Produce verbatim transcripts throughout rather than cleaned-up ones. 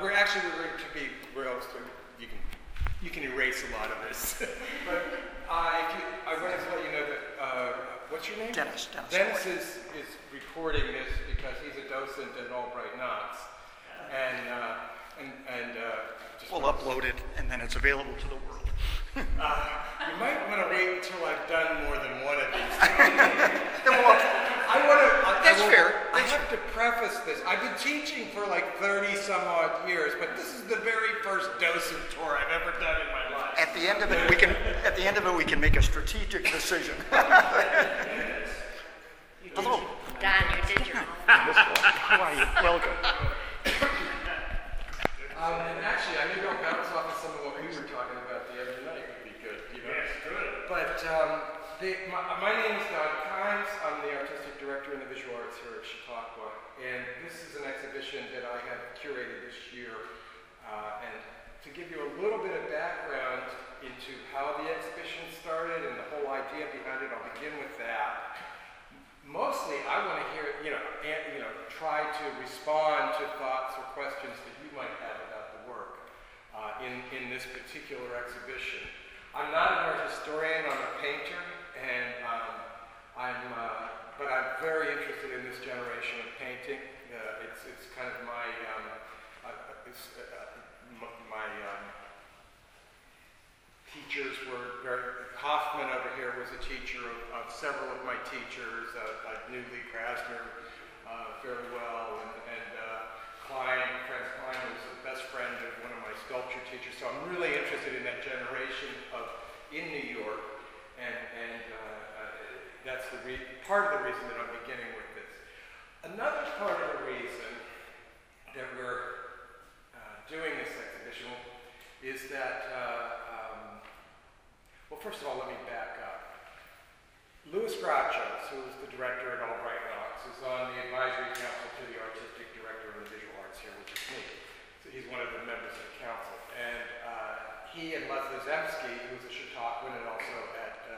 we're actually we're going to be we're also, you can you can erase a lot of this. But uh, if you, I wanted to let you know that uh, what's your name? Dennis. Dennis, Dennis is, is recording this because he's a docent at Albright Knox, and uh, and and uh, just we'll upload it, and then it's available to the world. uh, you might want to wait until I've done more than one of these. Then we'll up- I want to. That's I will, fair. I That's have to preface this. I've been teaching for like thirty some odd years, but this is the very first docent tour I've ever done in my life. At the end of it, we can. At the end of it, we can make a strategic decision. Hello. Don, you did your How are you? Welcome. Um, and actually, I maybe I'll bounce off of some of what we were talking about the other night. Would be good, you know. Yes, good. But um, the, my, my name is Don Kimes. I'm the artistic director in the visual arts here at Chautauqua, and this is an exhibition that I have curated this year. Uh, and to give you a little bit of background into how the exhibition started and the whole idea behind it, I'll begin with that. Mostly, I want to hear, you know, and, you know, try to respond to thoughts or questions that you might have about the work uh, in in this particular exhibition. I'm not an art historian; I'm a painter, and um, I'm, uh, but I'm very interested in this generation of painting. Uh, it's it's kind of my um, uh, it's, uh, my um, teachers were very. Hoffman over here was a teacher of, of several of my teachers. Uh, I knew Lee Krasner uh, very well, and, and uh, Klein, Franz Klein was the best friend of one of my sculpture teachers. So I'm really interested in that generation of in New York, and, and uh, uh, that's the re part of the reason that I'm beginning with this. Another part of the reason that we're uh, doing this exhibition is that. Uh, Well, first of all, let me back up. Louis Grachos, who is the director at Albright Knox, is on the advisory council to the artistic director of the visual arts here, which is me. So he's one of the members of the council. And uh, he and Leslie Zemsky, who's a Chautauquan and also at, uh,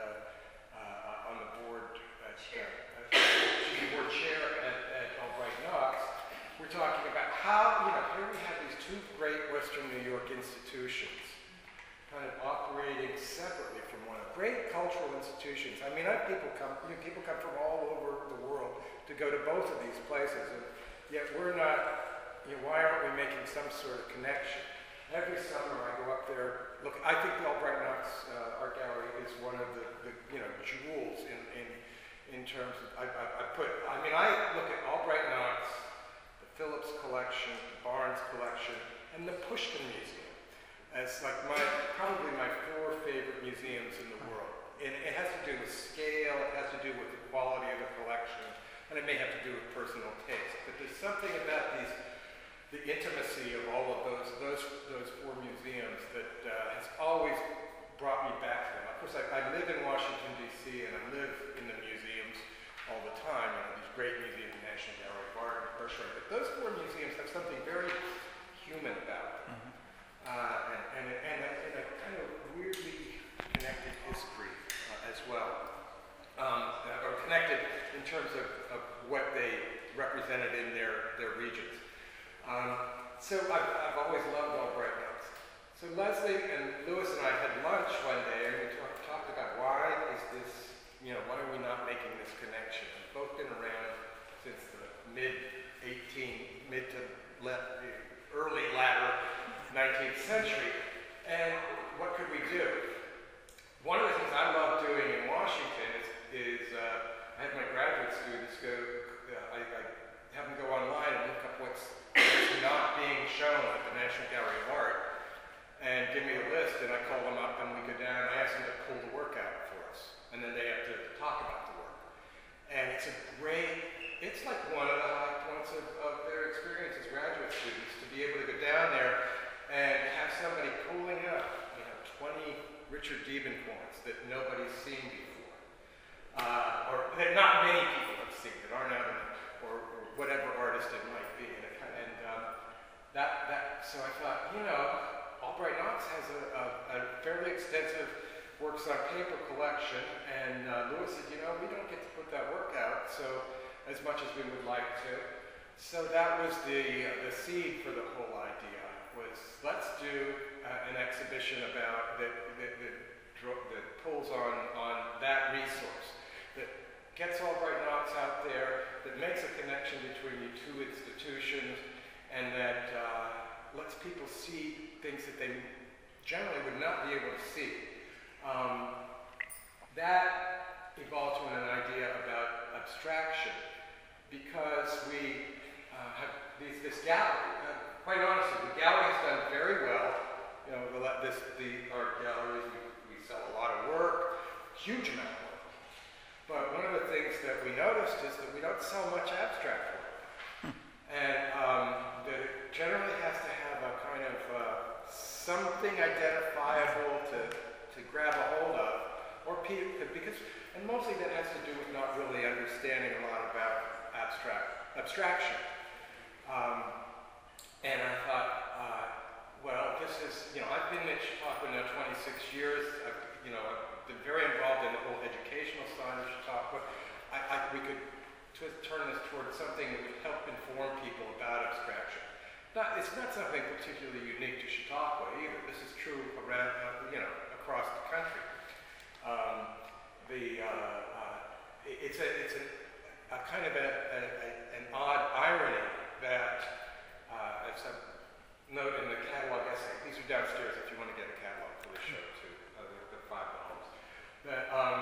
uh, on the board, at, uh, uh, she's the board chair at, at Albright Knox, we're talking about how, you know, here we have these two great Western New York institutions kind of operating separately from one another. Great cultural institutions. I mean, I have people come, you know, people come from all over the world to go to both of these places, and yet we're not, you know, why aren't we making some sort of connection? Every summer I go up there, look, I think the Albright Knox uh, Art Gallery is one of the, the you know, jewels in, in, in terms of, I, I, I put, I mean, I look at Albright Knox, the Phillips collection, the Barnes collection, and the Pushkin Museum as like my, probably my four favorite museums in the world. And it has to do with scale, it has to do with the quality of the collection, and it may have to do with personal taste. But there's something about these, the intimacy of all of those those those four museums that uh, has always brought me back to them. Of course, I, I live in Washington, D C, and I live in the museums all the time, you know, these great museums, National Gallery of Art, and Berkshire. But those four museums have something very human about them. Mm-hmm. Uh, and, and, and, a, and a kind of weirdly connected history uh, as well, um, uh, or connected in terms of, of what they represented in their, their regions. Um, so I've, I've always loved Albright Knox. So Leslie and Louis and I had lunch one day, and we talk, talked about why is this, you know, why are we not making this connection? We've both been around since the mid eighteen, mid to left, early latter nineteenth century, and what could we do? One of the things I love doing in Washington is, is uh, I have my graduate students go, uh, I, I have them go online and look up what's, what's not being shown at the National Gallery of Art, and give me a list, and I call them up, and we go down, and I ask them to pull the work out for us, and then they have to talk about the work. And it's a great, it's like one of the high points of, of their experience as graduate students, to be able to go down there and have somebody pulling up, you know, twenty Richard Deben points that nobody's seen before, uh, or that not many people have seen, that aren't out in, or, or whatever artist it might be. And, it, and um, that, that, so I thought, you know, Albright Knox has a, a, a fairly extensive works on paper collection, and uh, Louis said, you know, we don't get to put that work out, so as much as we would like to. So that was the, the seed for the whole idea, was let's do uh, an exhibition about that, that, that, that pulls on, on that resource, that gets Albright Knox out there, that makes a connection between the two institutions, and that uh, lets people see things that they generally would not be able to see. Um, that evolved to an idea about abstraction, because we uh, have these, this gallery. Uh, quite honestly, the gallery has done very well. You know, the, this, the art galleries, we, we sell a lot of work, huge amount of work. But one of the things that we noticed is that we don't sell much abstract work. And um, that it generally has to have a kind of uh, something identifiable to, to grab a hold of, or people, because, and mostly that has to do with not really understanding a lot about abstract abstraction. Um, and I thought, uh, well, this is, you know, I've been at Chautauqua now twenty-six years. I've, you know, I've been very involved in the whole educational side of Chautauqua. I, I, we could twist, turn this towards something that would help inform people about abstraction. Not, it's not something particularly unique to Chautauqua either. This is true around, uh, you know, across the country. Um, the uh, uh, it's a it's a, a kind of a, a, a, an odd irony that uh, it's a note in the catalog essay. These are downstairs if you want to get a catalog for the show too. Uh, the, the five volumes. That um,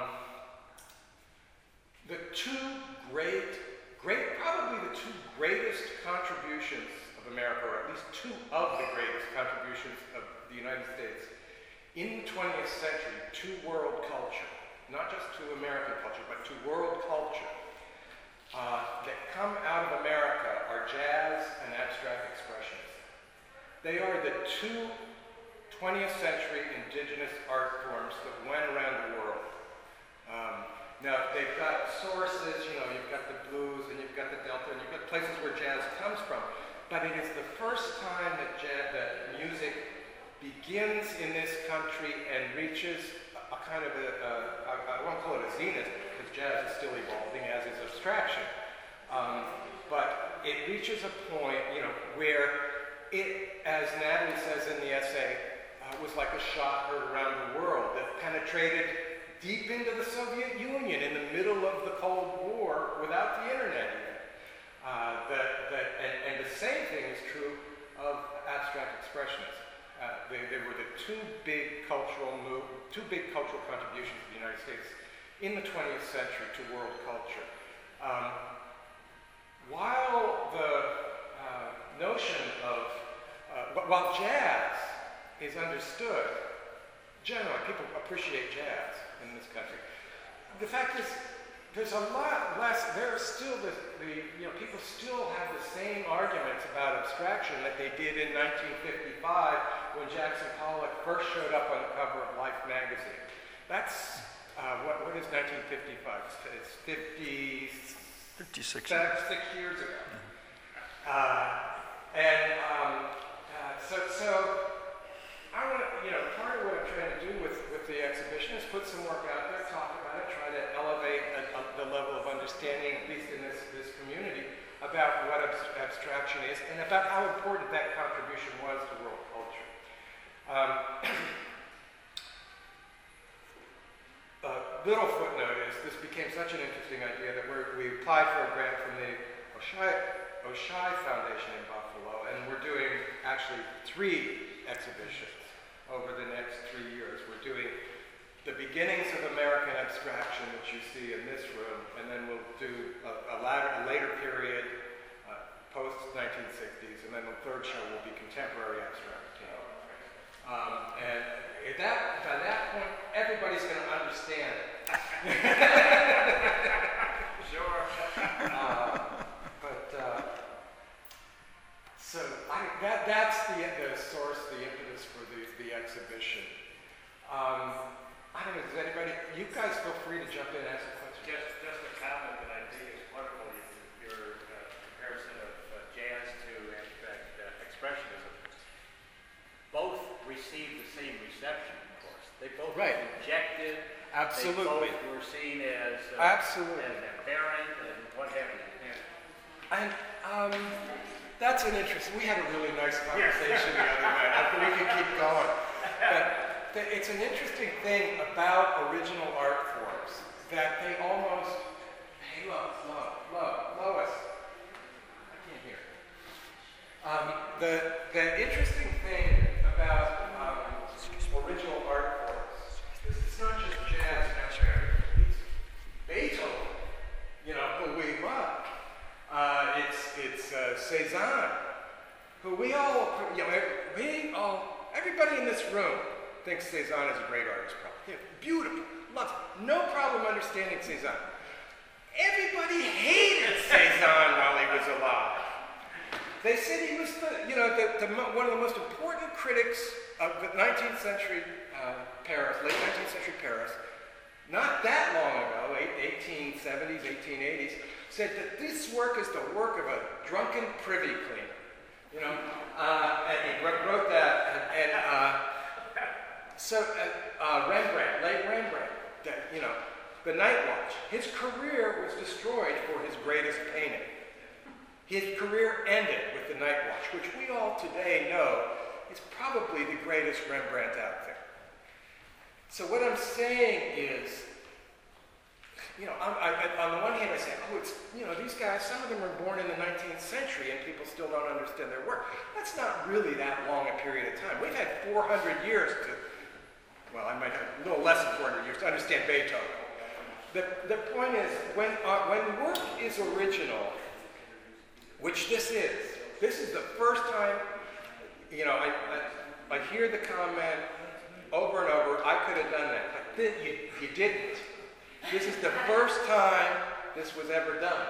the two great, great, probably the two greatest contributions of America, or at least two of the greatest contributions of the United States in the twentieth century to world culture, not just to American culture, but to world culture, uh, that come out of America are jazz and abstract expressionism. They are the two twentieth century indigenous art forms that went around the world. Um, now, they've got sources, you know, you've got the blues, and you've got the Delta, and you've got places where jazz comes from, but it is the first time that, jazz, that music begins in this country and reaches a, a kind of a, a, a, I won't call it a zenith, because jazz is still evolving, as is abstraction. Um, but it reaches a point, you know, where it, as Natalie says in the essay, uh, was like a shot heard around the world that penetrated deep into the Soviet Union in the middle of the Cold War without the internet yet. Uh, that, that, and, and the same thing is true of abstract expressionism. Uh, they, they were the two big cultural move, two big cultural contributions of the United States in the twentieth century to world culture. Um, while the uh, notion of, uh, while jazz is understood, generally people appreciate jazz in this country. The fact is, there's a lot less, there are still the, the, you know, people still have the same arguments about abstraction that they did in nineteen fifty-five when Jackson Pollock first showed up on the cover of Life magazine. That's, uh, what, what is nineteen fifty-five? It's fifty, fifty-six six years ago. Uh, and um, uh, so, so I want to, you know, part of what I'm trying to do with, with the exhibition is put some work out there, talk about it, try to elevate a, a, the level of understanding, at least in this, this community, about what abs abstraction is and about how important that contribution was to world culture. Um, a little footnote is this became such an interesting idea that we're, we applied for a grant from the Oshai, Oshai Foundation in Buffalo, and we're doing actually three exhibitions over the next three years. We're doing the beginnings of American abstraction, which you see in this room, and then we'll do a, a, latter, a later period, uh, post nineteen sixties, and then the third show will be contemporary abstract. You know. um, and at that, by that point, everybody's going to understand it. Sure. uh, but uh, so I, that, that's the, the source, the impetus for the, the exhibition. Um, I don't know, does anybody, you guys feel free to jump in and ask a question. Just, just a comment that I think is wonderful, your, your uh, comparison of uh, jazz to abstract uh, expressionism. Both received the same reception, of course. They both Right. were rejected. Absolutely. They both were seen as, uh, Absolutely. as aberrant and what have you. Yeah. And I Um, that's an interesting, we had a really nice conversation the other night. I think we could keep going. But the, it's an interesting thing about original art forms that they almost, hey, Lois, Lois, Lois, Lois. I can't hear. Um, the, the interesting thing about um, original art forms is it's not just jazz necessarily. It's Beethoven, you know, who we love. Uh, it's it's uh, Cézanne, who we all, you know, we all, everybody in this room thinks Cézanne is a great artist. Probably. Yeah, beautiful, loves it. No problem understanding Cézanne. Everybody hated Cézanne while he was alive. They said he was, the, you know, the, the, one of the most important critics of the nineteenth century uh, Paris, late nineteenth century Paris, not that long ago, eighteen seventies, eighteen eighties, said that this work is the work of a drunken privy cleaner. You know, uh, and he wrote, wrote that, and, and uh, so uh, uh, Rembrandt, late Rembrandt, that, you know, The Night Watch. His career was destroyed for his greatest painting. His career ended with The Night Watch, which we all today know is probably the greatest Rembrandt out there. So what I'm saying is, you know, I'm, I, on the one hand I say, oh, it's, you know, these guys, some of them were born in the nineteenth century and people still don't understand their work. That's not really that long a period of time. We've had four hundred years to, well, I might have a little less than four hundred years to understand Beethoven. The, the point is, when, uh, when work is original, which this is, this is the first time, you know, I, I, I hear the comment over and over, I could have done that, but th you, you didn't. This is the first time this was ever done.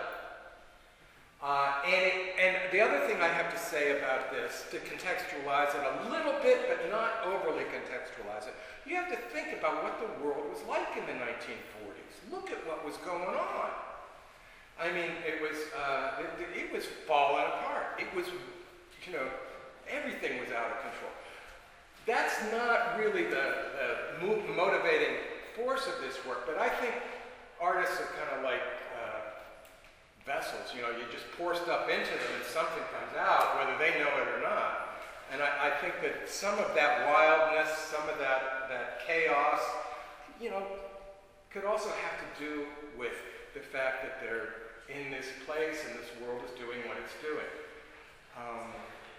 Uh, and, it, and the other thing I have to say about this, to contextualize it a little bit, but not overly contextualize it, you have to think about what the world was like in the nineteen forties. Look at what was going on. I mean, it was, uh, it, it was falling apart. It was, you know, everything was out of control. That's not really the, the motivating force of this work, but I think artists are kind of like uh, vessels. You know, you just pour stuff into them and something comes out, whether they know it or not. And I, I think that some of that wildness, some of that, that chaos, you know, could also have to do with the fact that they're in this place and this world is doing what it's doing. Um,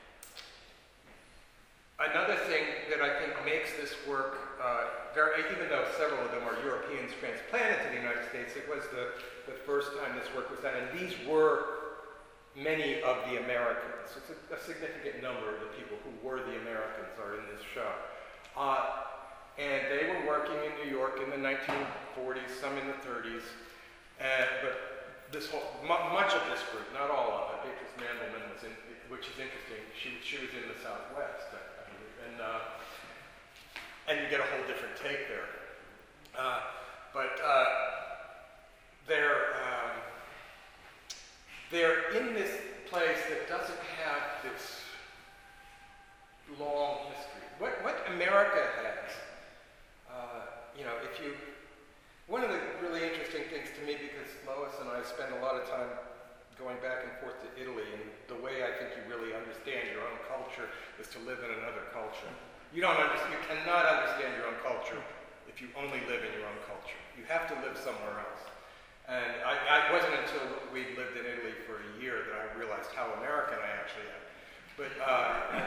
another thing that I think makes this work, uh, very, even though several of them are Europeans transplanted to the United States, it was the, the first time this work was done, and these were many of the Americans. It's a, a significant number of the people who were the Americans are in this show. Uh, and they were working in New York in the nineteen forties, some in the thirties, uh, but this whole, much of this group, not all of it, Beatrice Mandelman was in, which is interesting, she, she was in the Southwest, I believe, and, uh, and you get a whole different take there. Uh, but uh, they're, um, they're in this place that doesn't have this long history. What, what America has, uh, you know, if you, one of the really interesting things to me, because Lois and I spend a lot of time going back and forth to Italy, and the way I think you really understand your own culture is to live in another culture. You don't understand, you cannot understand your own culture if you only live in your own culture. You have to live somewhere else. And I, I wasn't until we lived in Italy for a year that I realized how American I actually am. But, uh,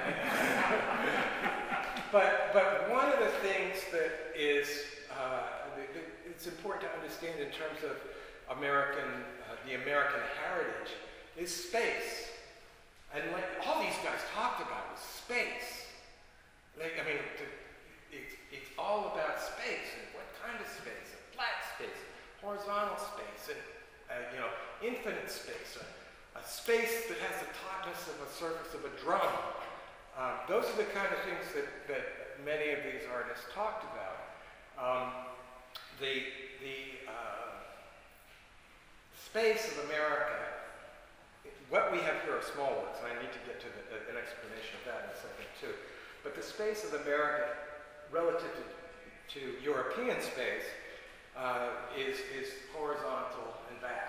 but, but one of the things that is, uh, it's important to understand in terms of American, uh, the American heritage, is space. And like all these guys talked about was space. Like, I mean, to, it's, it's all about space, and what kind of space? A flat space, horizontal space, and uh, you know, infinite space, a, a space that has the tautness of a surface of a drum. Uh, those are the kind of things that, that many of these artists talked about. Um, the the uh, space of America, what we have here are small works, and I need to get to the, an explanation of that in a second too. But the space of America relative to, to European space uh, is, is horizontal and vast.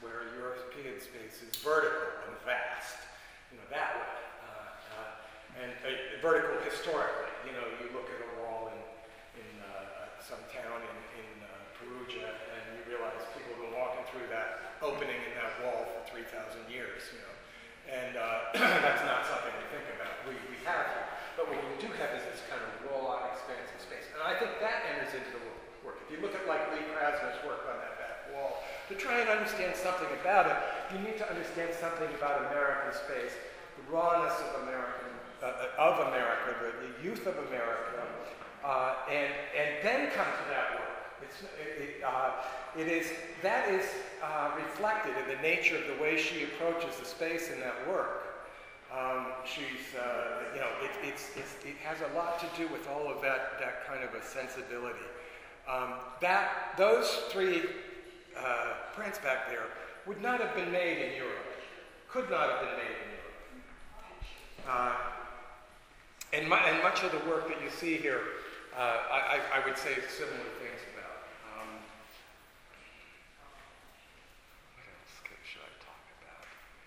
where European space is vertical and vast, you know, that way. Uh, uh, and uh, vertical historically, you know, you look at a wall in, in uh, some town in, in uh, Perugia, and you realize people have been walking through that opening in that wall for three thousand years, you know. And uh, that's not something we think about. We, we have it. But what we do have is this kind of raw, expansive space. And I think that enters into the work. If you look at like Lee Krasner's work on that back wall, to try and understand something about it, you need to understand something about American space, the rawness of American, uh, of America, the, the youth of America, uh, and, and then come to that work. It's, it, it, uh, it is, that is uh, reflected in the nature of the way she approaches the space in that work. Um, she's, uh, you know, it, it's, it's, it has a lot to do with all of that, that kind of a sensibility. Um, that, those three uh, prints back there would not have been made in Europe, could not have been made in Europe. Uh, and, mu and much of the work that you see here, uh, I, I, I would say similar things about. Um, what else should I talk about?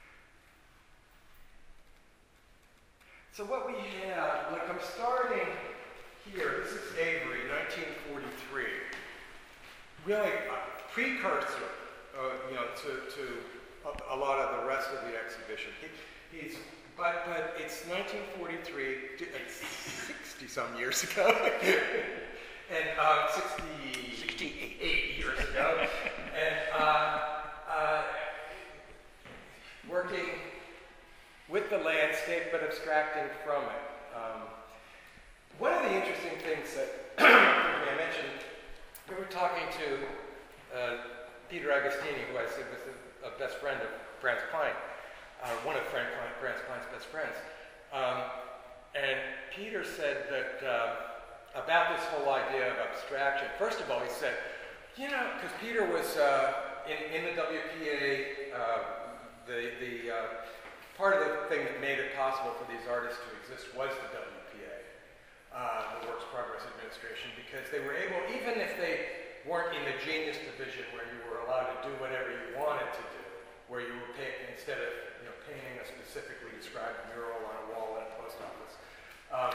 So what we have, like I'm starting here, this is Avery, nineteen forty-three. Really a precursor, uh, you know, to, to a, a lot of the rest of the exhibition. He, he's, but, but it's nineteen forty-three, it's sixty some years ago, and uh, sixty, sixty-eight years ago, and uh, uh, working with the landscape, but abstracting from it. Um, one of the interesting things that I mentioned, we were talking to uh, Peter Agostini, who I said was a, a best friend of Franz Klein, uh, one of Franz Klein's best friends. Um, and Peter said that uh, about this whole idea of abstraction. First of all, he said, you know, because Peter was uh, in, in the W P A, uh, the, the uh, part of the thing that made it possible for these artists to exist was the W P A, uh, the Works Progress Administration, because they were able, even if they weren't in the genius division where you were allowed to do whatever you wanted to do, where you were painting, instead of you know, painting a specifically described mural on a wall in a post office. Um,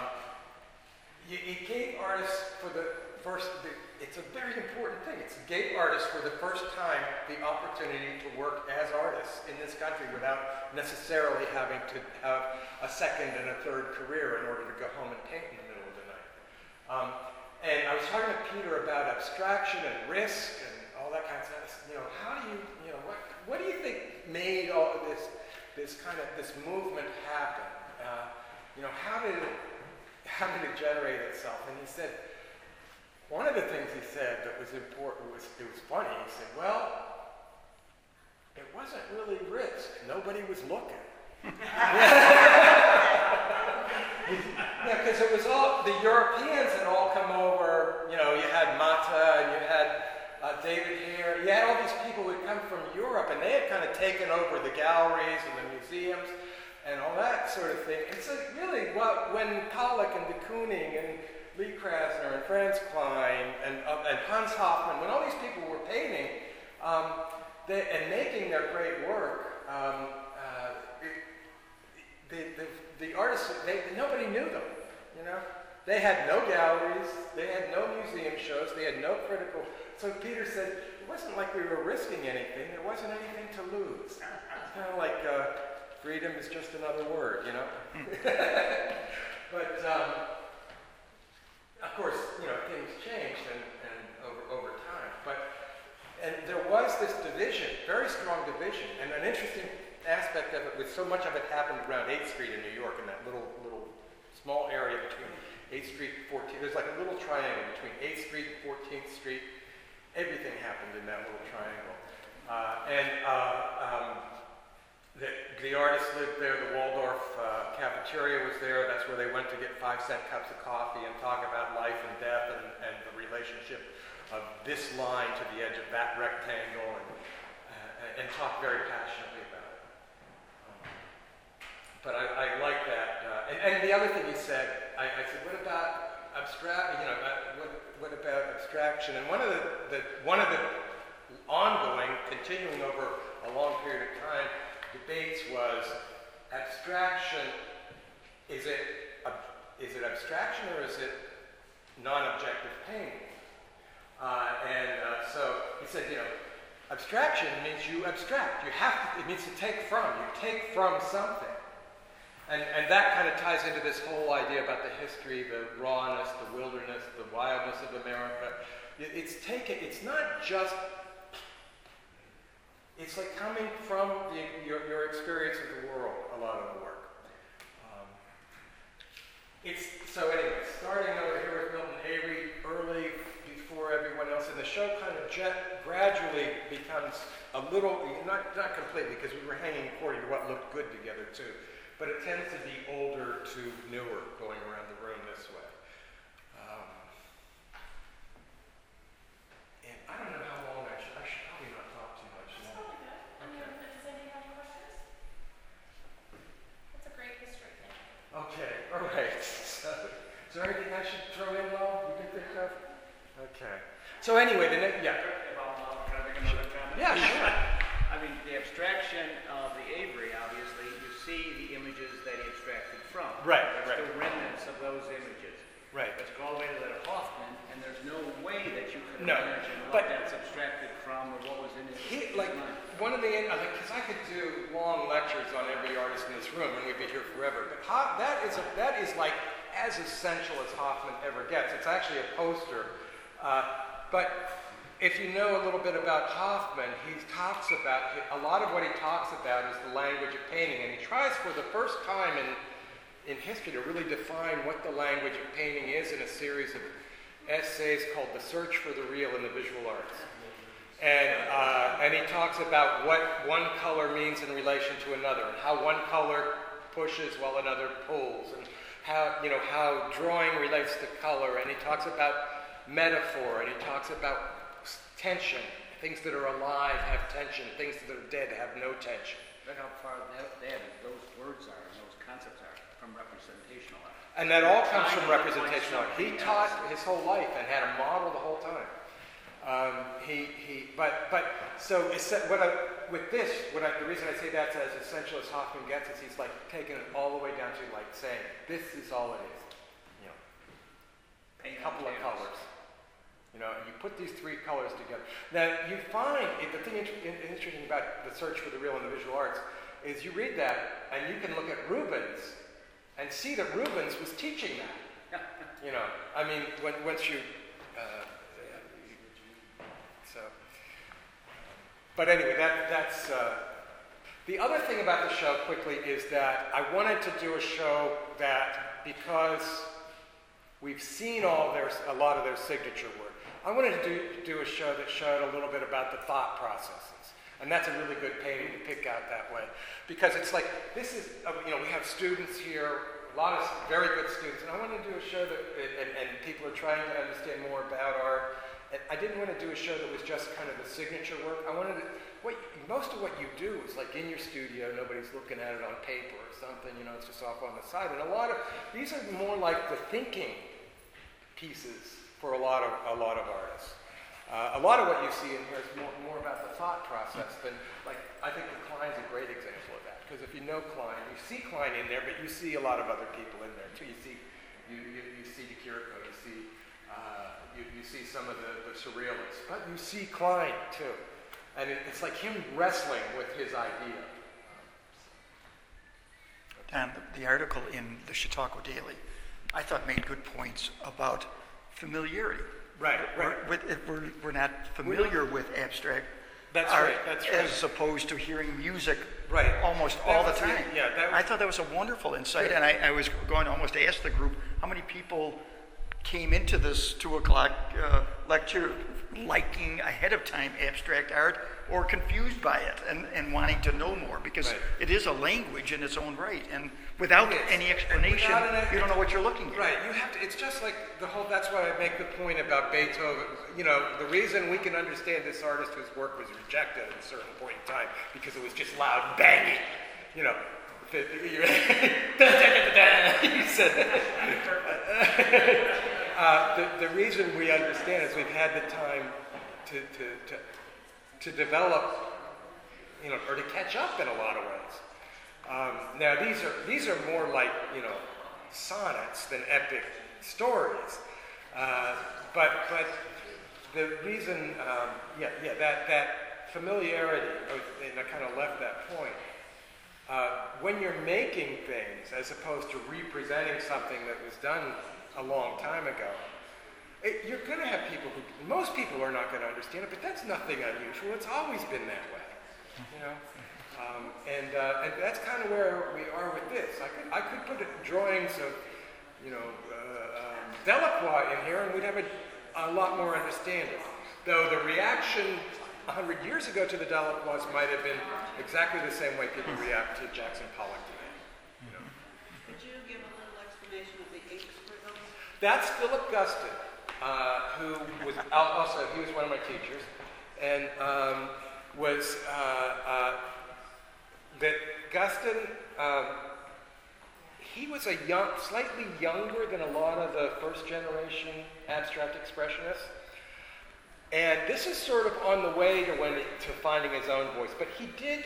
it gave artists for the first, the, it's a very important thing, it gave artists for the first time the opportunity to work as artists in this country without necessarily having to have a second and a third career in order to go home and paint in the middle of the night. Um, and I was talking to Peter about abstraction and risk and all that kind of stuff. You know, how do you, you know, what, what do you think made all of this, this kind of, this movement happen? Uh, you know, how did it, how did it generate itself? And he said, one of the things he said that was important was, it was funny, he said, well, it wasn't really risk. Nobody was looking. Yeah, because it was all, the Europeans had all come over, you know, you had Mata and you had uh, David Hare, you had all these people who had come from Europe and they had kind of taken over the galleries and the museums and all that sort of thing. And so really, what, when Pollock and de Kooning and Lee Krasner and Franz Klein and, uh, and Hans Hofmann, when all these people were painting um, they, and making their great work, um, uh, it, the, the, the artists, they, nobody knew them, you know? They had no galleries, they had no museum shows, they had no critical. So Peter said, it wasn't like we were risking anything, there wasn't anything to lose. It's kind of like uh, freedom is just another word, you know? But, um, of course, you know, things changed and, and over, over time. But, and there was this division, very strong division, and an interesting aspect of it was so much of it happened around eighth street in New York, in that little, little small area between eighth street and fourteenth. There's like a little triangle between eighth street and fourteenth street. Everything happened in that little triangle. Uh, and uh, um, the, the artists lived there, the Waldorf uh, cafeteria was there, that's where they went to get five cent cups of coffee and talk about life and death and, and the relationship of this line to the edge of that rectangle and, uh, and talk very passionately about it. Um, but I, I like that. Uh, and, and the other thing he said, I, I said, what about abstract, you know, uh, what, what about abstraction? And one of the, the, one of the ongoing, continuing over a long period of time, debates was abstraction, is it, ab- is it abstraction or is it non-objective painting? Uh, and uh, so he said, you know, abstraction means you abstract. You have to, it means to take from. You take from something. And, and that kind of ties into this whole idea about the history, the rawness, the wilderness, the wildness of America. It, it's taken, it's not just, it's like coming from the, your, your experience of the world, a lot of the work. Um, it's, so anyway, starting over here with Milton Avery, early, before everyone else, and the show kind of jet, gradually becomes a little, not, not completely, because we were hanging according to what looked good together too, but it tends to be older to newer going around the room this way. Um, and I don't know how long I should, I should probably not talk too much. That's probably good. I mean, does anybody have any questions? That's a great history thing. Okay, all right. So, is there anything I should throw in, Lo, you can think of? Okay. So anyway, the next, yeah. If I'm allowed, can I make another comment? Yeah, sure. I mean, the abstraction of the Avery, obviously, you see the images that he abstracted from. Right, There's right. still remnants of those images. Right. Let's go all the way to that Hoffman, and there's no way that you can No, imagine but- what that's abstracted from or what was in his, He, his like, mind. one of the, because I could do long lectures on every artist in this room and we'd be here forever, but Ho- that is, a, that is like as essential as Hoffman ever gets. It's actually a poster. Uh, but if you know a little bit about Hoffman, he talks about, a lot of what he talks about is the language of painting, and he tries for the first time in, in history to really define what the language of painting is in a series of essays called The Search for the Real in the Visual Arts. And, uh, and he talks about what one color means in relation to another, and how one color pushes while another pulls, and how, you know, how drawing relates to color, and he talks about metaphor, and he talks about tension. Things that are alive have tension, things that are dead have no tension. Look how far that, that those words are and those concepts are from representational art. And that all comes from Trying to representational art. He point taught something his whole life and had a model the whole time. Um, he, he, but, but, so it's, what I, with this, what I, the reason I say that's as essential as Hoffman gets is he's like taking it all the way down to like saying, this is all it is. You know, Paint a couple on of canvas. colors. You know, you put these three colors together. Now, you find, the thing inter- interesting about The Search for the Real in the Visual Arts is you read that and you can look at Rubens and see that Rubens was teaching that. You know, I mean, when, once you, uh, so, but anyway, that, that's, uh, the other thing about the show quickly is that I wanted to do a show that, because we've seen all their, a lot of their signature work, I wanted to do, do a show that showed a little bit about the thought processes. And that's a really good painting to pick out that way. Because it's like, this is, uh, you know, we have students here, a lot of very good students, and I wanted to do a show that, and, and people are trying to understand more about art. And I didn't want to do a show that was just kind of the signature work. I wanted to, what, most of what you do is like in your studio, nobody's looking at it on paper or something, you know, it's just off on the side. And a lot of, these are more like the thinking pieces for a lot of a lot of artists. Uh, a lot of what you see in here is more, more about the thought process than, like, I think the Klein's a great example of that. Because if you know Klein, you see Klein in there, but you see a lot of other people in there too. You see, you, you, you see De Chirico, you see, uh, you, you see some of the, the surrealists, but you see Klein too. And it, it's like him wrestling with his idea. Dan, the, the article in the Chautauqua Daily, I thought made good points about familiarity. Right, right. We're, with, if we're, we're not familiar with abstract That's art right, that's right. as opposed to hearing music Right. almost That all the was- time. yeah, that was- I thought that was a wonderful insight, Good. and I, I was going to almost ask the group how many people came into this two o'clock uh, lecture liking ahead of time abstract art or confused by it and, and wanting to know more, because Right. it is a language in its own right, and without It is. any And explanation, without an- you don't know what you're looking at. Right, you have to, it's just like the whole, that's why I make the point about Beethoven. You know, the reason we can understand this artist whose work was rejected at a certain point in time, because it was just loud banging. You know, the, you said uh, the, the reason we understand is we've had the time to, to, to, to develop you know, or to catch up in a lot of ways. Um, now these are these are more like, you know, sonnets than epic stories. Uh, but but the reason, um, yeah, yeah, that that familiarity, and I kind of left that point. Uh, when you're making things as opposed to representing something that was done a long time ago, it, you're going to have people who, most people are not going to understand it, but that's nothing unusual. It's always been that way, you know. Um, and uh, and that's kind of where we are with this. I could I could put drawings of, you know, uh, um, Delacroix in here, and we'd have a, a lot more understanding. Though the reaction a hundred years ago to the Delacroix might have been exactly the same way people react to Jackson Pollock today. You know? Could you give a little explanation of the inks for those? That's Philip Guston, uh, who was also, he was one of my teachers, and um, was, uh, uh, that Guston, um, he was a young, slightly younger than a lot of the first generation abstract expressionists. And this is sort of on the way to, when, to finding his own voice. But he did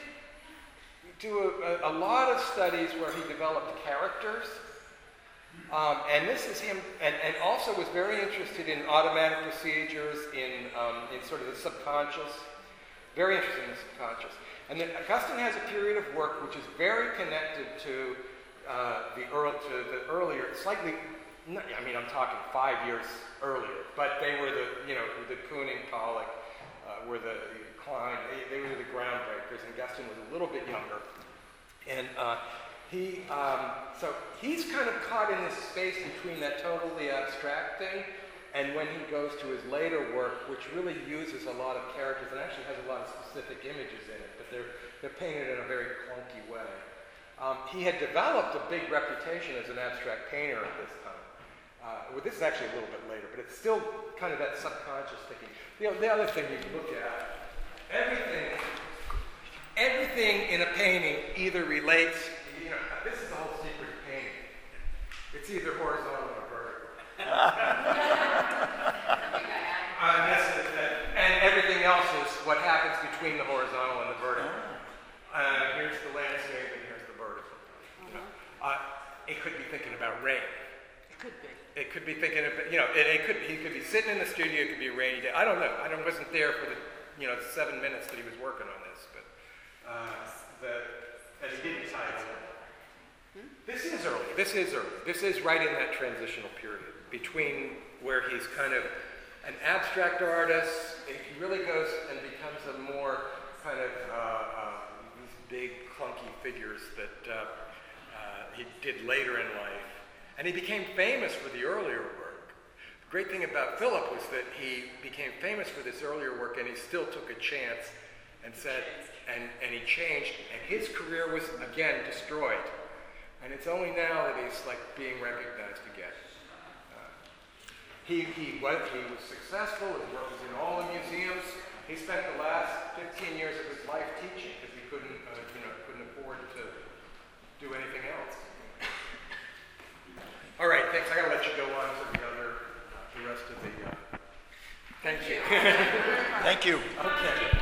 do a, a, a lot of studies where he developed characters. Um, and this is him, and, and also was very interested in automatic procedures, in, um, in sort of the subconscious. Very interested in the subconscious. And then Guston has a period of work which is very connected to, uh, the, earl, to the earlier, slightly, I mean, I'm talking five years earlier, but they were the, you know, the Kooning, Pollock, uh, were the, the Klein, they, they were the groundbreakers, and Guston was a little bit younger. And uh, he, um, so he's kind of caught in this space between that totally abstract thing and when he goes to his later work, which really uses a lot of characters and actually has a lot of specific images in it, but they're, they're painted in a very clunky way. Um, he had developed a big reputation as an abstract painter at this time. Uh, well, this is actually a little bit later, but it's still kind of that subconscious thinking. You know, the other thing you look at, everything, everything in a painting either relates, you know, this is the whole secret of painting. It's either horizontal or vertical. uh, this is, uh, and everything else is what happens between the horizontal and the vertical. Uh, here's the landscape and here's the vertical. You know, uh, it could be thinking about rain. It could be. It could be thinking of, you know, it, it could, he could be sitting in the studio, it could be a rainy day. I don't know. I don't, wasn't there for the, you know, the seven minutes that he was working on this, but, uh, the, and he didn't tie it in. This is early. This is early. This is right in that transitional period between where he's kind of an abstract artist. He really goes and becomes a more kind of, uh, uh, these big, clunky figures that, uh, uh, he did later in life. And he became famous for the earlier work. The great thing about Philip was that he became famous for this earlier work, and he still took a chance and said, and, and he changed, and his career was, again, destroyed. And it's only now that he's like being recognized again. Uh, he, he, was, he was successful, his work was in all the museums. He spent the last fifteen years of his life teaching because he couldn't, uh, you know, couldn't afford to do anything else. All right, thanks. I gotta let you go on to the other, uh, the rest of the. Uh, thank you. Thank you. Okay.